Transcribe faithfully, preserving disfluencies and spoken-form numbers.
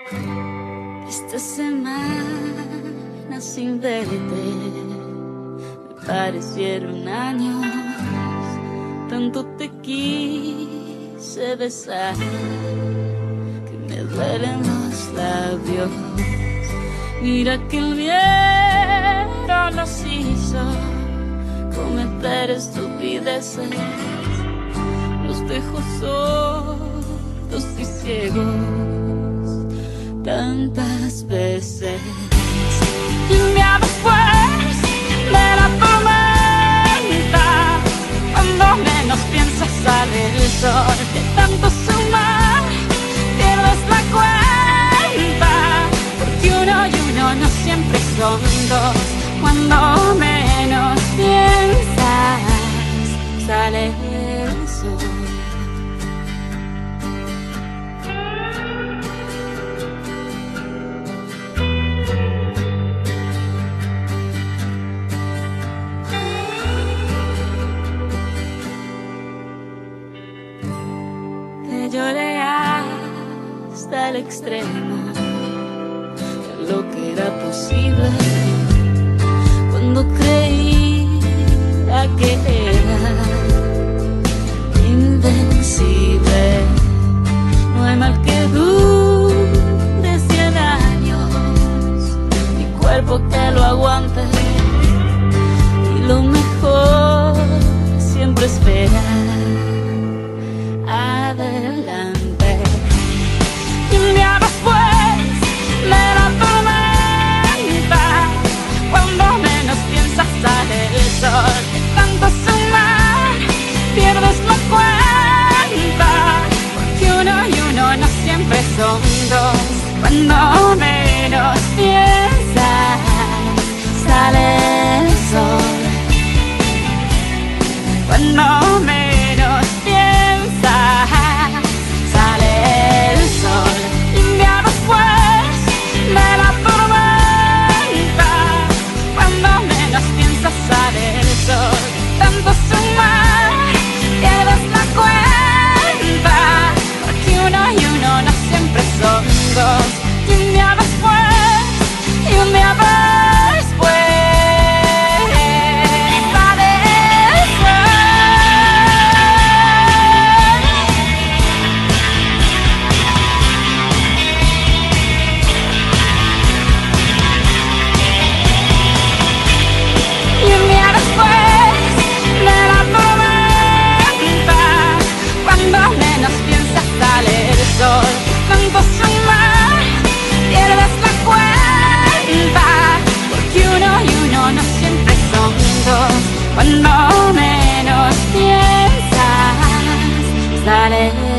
Esta semana sin verte me parecieron años. Tanto te quise besar que me duelen los labios. Mira que el viento nos hizo cometer estupideces. Nos dejó sordos y ciegos tantas veces. Y me después de la tormenta, cuando menos piensas sale el sol. De tanto sumar pierdes la cuenta, porque uno y uno no siempre son dos. Cuando menos piensas sale el sol. Lloré hasta el extremo de lo que era posible, cuando creía que era invencible. No hay mal que dure cien años, mi cuerpo que lo aguante, y lo mejor siempre espera adelante. Y un día después de la tormenta, cuando menos piensas sale el sol. De tanto sumar pierdes la cuenta, porque uno y uno no siempre son dos. Cuando menos piensas sale el sol. Cuando menos piensas sale el sol. Y un día después de la tormenta, cuando menos piensas sale el sol. Tanto sumar pierdes la cuenta, porque uno y uno no siempre son dos. Y un día después, y un día después sol. Tanto sumar pierdes la cuenta, porque uno y uno no siempre son dos. Cuando menos piensas sale